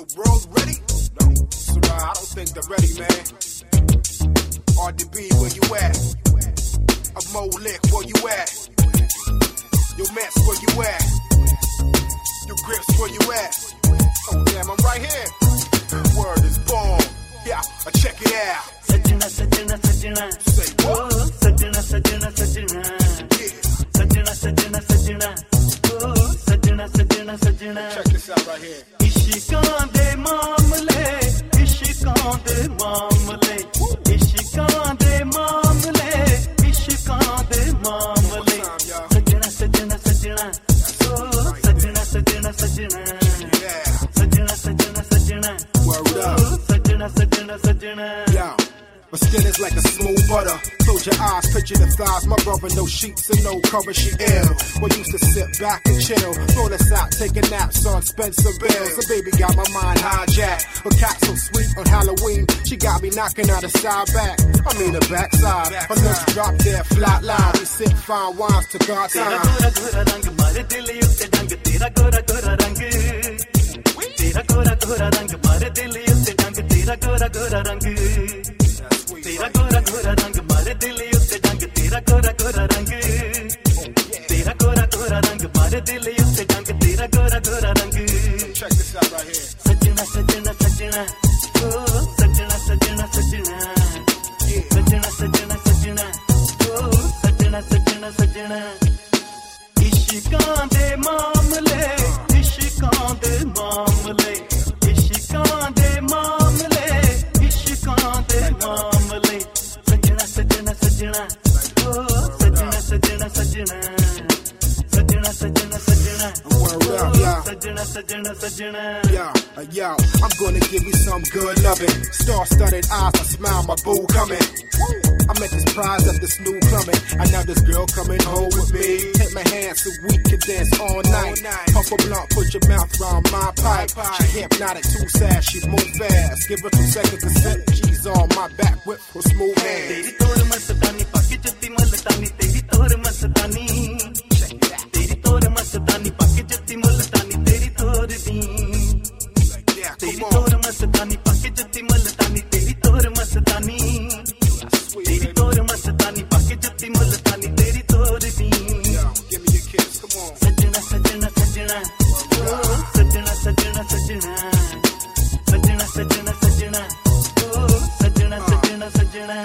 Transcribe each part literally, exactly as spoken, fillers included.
the world ready? No, Sarai, I don't think they're ready, man. R D B, where you at? A Mo Lick, where you at? Your Mets, where you at? Your Grips, where you at? Oh damn, I'm right here. Word is born. Yeah, I check it out. Sajna, sajna, sajna. Say what? Oh, sajna, sajna, sajna. Yeah. Sajna, sajna, sajna. Oh, sajna, sajna, sajna. Check this out right here. इश्क़ां दे मामले, इश्क़ां दे मामले, इश्क़ां दे मामले, इश्क़ां दे मामले. सजना सजना सजना, ओ सजना सजना सजना, सजना सजना सजना, ओ सजना सजना सजना. Yeah. My skin is like a smooth butter. Close your eyes, picture the thighs. My brother, no sheets and no cover, she ill. We used to sit back and chill. Roll us out, taking naps on Spencer Bills. The baby got my mind hijacked. Her cat so sweet on Halloween. She got me knocking out the side back. I mean the backside. Her lips drop there, flat line. We sip fine wines to God's time. तेरा गोरा रंग मारे दिल उत्ते डंग, तेरा गोरा गोरा रंग. तेरा गोरा गोरा रंग मारे दिल उत्ते डंग, तेरा गोरा गोरा रंग. तेरा गोरा गोरा रंग मारे दिल उत्ते डंग, तेरा गोरा गोरा रंग. तेरा गोरा गोरा रंग मारे दिल उत्ते डंग, तेरा गोरा गोरा रंग. Check this out right here. सजना सजना सजना, ओ सजना सजना सजना, सजना सजना सजना, ओ सजना सजना सजना. इश्क़ां दे मामले, इश्क़ां दे मामले, इश्क़ां दे मामले, इश्क़ां दे मामले. सजना सजना सजना, ओ सजना सजना सजना, सजना सजना सजना, ओ सजना सजना सजना. Yo, uh, yo, I'm gonna give you some good loving. Star-studded eyes, I smile, my boo coming. I met this prize of this new plumbing. And now this girl coming home with me. Hit my hands so we can dance all night. Puff a blunt, put your mouth around my pipe. She hypnotic, too sad, she move fast. Give her two seconds to set. She's on my back with her smooth hands. तेरी तोर मस्तानी पाके जुत्ती मुल्तानी, तेरी तोर मस्तानी. तेरी तोर मस्तानी पाके जुत्ती मुल्तानी, तेरी तोर दी. तेरी तोर मस्तानी पाके जुत्ती मुल्तानी, तेरी तोर मस्तानी. तेरी तोर मस्तानी पाके जुत्ती मुल्तानी, तेरी तोर दी. Give me your kiss, come on. सजना सजना सजना, ओ सजना सजना सजना, सजना सजना सजना, ओ सजना सजना सजना.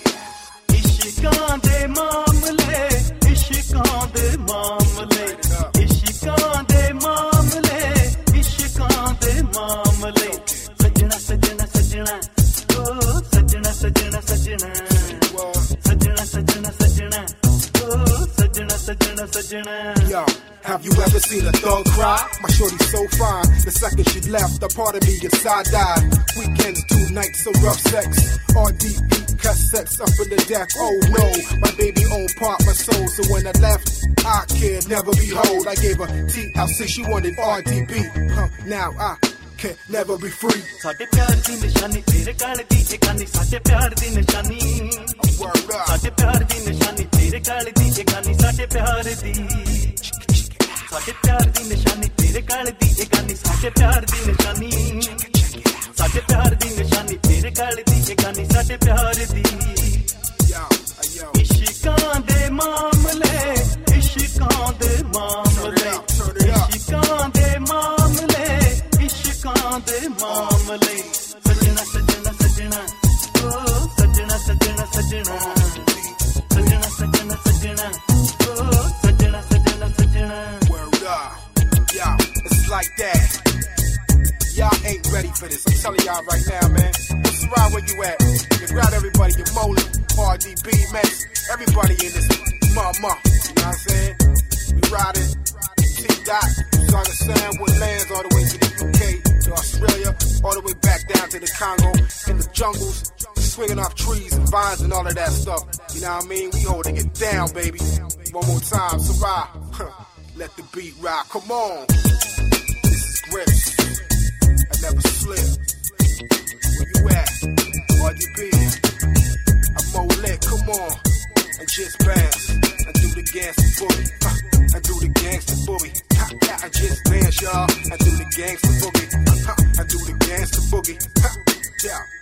इश्क़ां दे मामले, इश्क़ां दे मामले, इश्क़ां दे मामले, इश्क़ां दे मामले. सजना सजना सजना, ओ सजना सजना सजना, सजना सजना सजना, ओ सजना सजना सजना. Yo, have you ever seen a thug cry? My shorty's so fine. The second she left, a part of me is side-eyed. Weekends, two nights of rough sex. R D B cassettes up in the deck. Oh no, my baby owned part my soul. So when I left, I could never be whole. I gave her T L C, she wanted R D B. Huh, now I can never be free. साडे प्यार दी निशानी, तेरे गाल दी एकानी. साडे प्यार दी निशानी, Word up. साडे प्यार दी निशानी, तेरे गाल दी एकानी. साडे प्यार दी, साडे प्यार दी निशानी, तेरे गाल दी एकानी. साडे प्यार दी निशानी, साडे प्यार दी निशानी, तेरे गाल दी एकानी. साडे प्यार दी. Yo, yo. इश्क़ां दे मामले, इश्क़ां दे मामले, इश्क़ां दे मामले, इश्क़ां दे मामले. सजना सजना सजना, ओ सजना सजना सजना, सजना सजना सजना, ओ सजना सजना सजना. Word up. Yo, it's like that. Y'all ain't ready for this. I'm telling y'all right now, man. What's right where you at? You grab everybody, your Molly, R D B, man. Everybody in this mama. You know what I'm saying? We riding. T-Dot. Song of Sam with lands all the way to the U K, to Australia, all the way back down to the Congo, in the jungles, swinging off trees and vines and all of that stuff. You know what I mean? We holding it down, baby. One more time, Sarai. Let the beat rock. Come on. This is Grips. I never slip. Where you at? R D B. I'm Mo Lick. Come on. And just bounce. And do the gangsta boogie. Uh, and do the gangsta boogie. I just dance, y'all. And do the gangsta boogie. Uh, and do the dance the boogie. Yeah.